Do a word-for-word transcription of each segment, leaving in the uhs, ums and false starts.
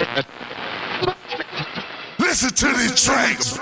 Listen to these tracks.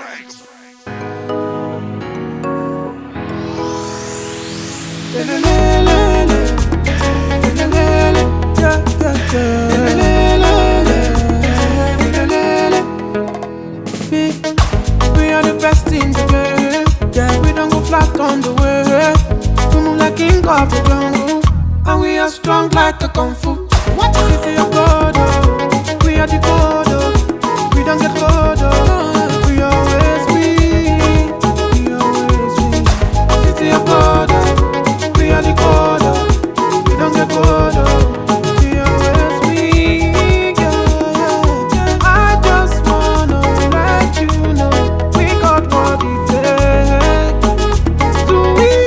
We are the best in the game. Yeah, we don't go flat on the way. We move like king of the jungle, and we are strong like a kung fu. What city of God? Oh, we are the God. Oh, we don't get God. Oh, we always win. We always win. City of God. Oh, we are the God. Oh, we don't get God. Oh, we always win. Yeah, yeah. I just wanna let you know we got what it takes to win.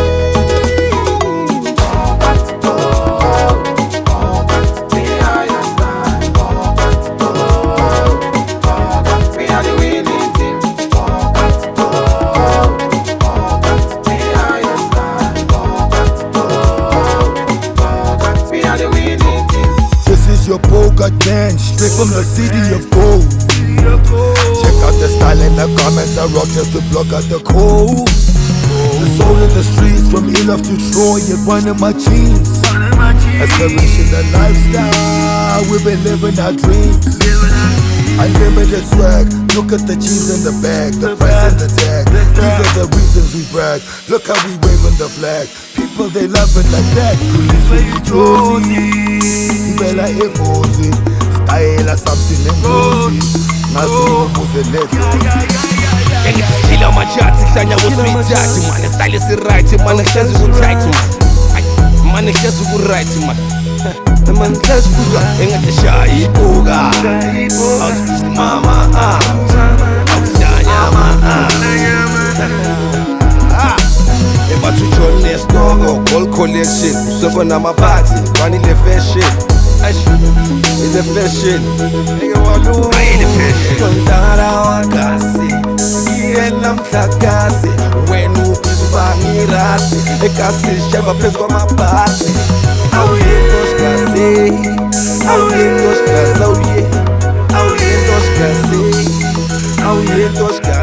All that gold, all that we are your stand. All that gold, all that we are the winning team. All that gold, all that we are your stand. All that gold, all that we are the winning team. This is your poker dance, straight from the city of gold. Check out the style in the comments, I rock just to block out the cold. The soul in the streets, from Elof to Troy, it one in my jeans. Aspiration and lifestyle, we've been living our dreams. Unlimited swag, look at the cheese in the bag, the price and the tag. These are the reasons we brag, look how we waving the flag. People they love it like that. Police with the Josie, Bella Egozi, style as something in Gozi. Nazo Muzenet. Engithila amajathi hlanya woswithathi man style is right man ngihlezi ku tight man ngihlezi ku right man man ngihlezi kuzwa engathi shaya ibuka mama ah awuhlanya ma ah ebathu John Nestor Gold Collection usoko namaphathi one ile fashion is a fashion nigga walu ile fashion kontara wakasi yena mhlakasi wena uphizuba ngirasi ekasi sheva phezu kwamabhasi awuyentoshikazi awuyentoshikazi awuyentoshikazi awuyentoshikazi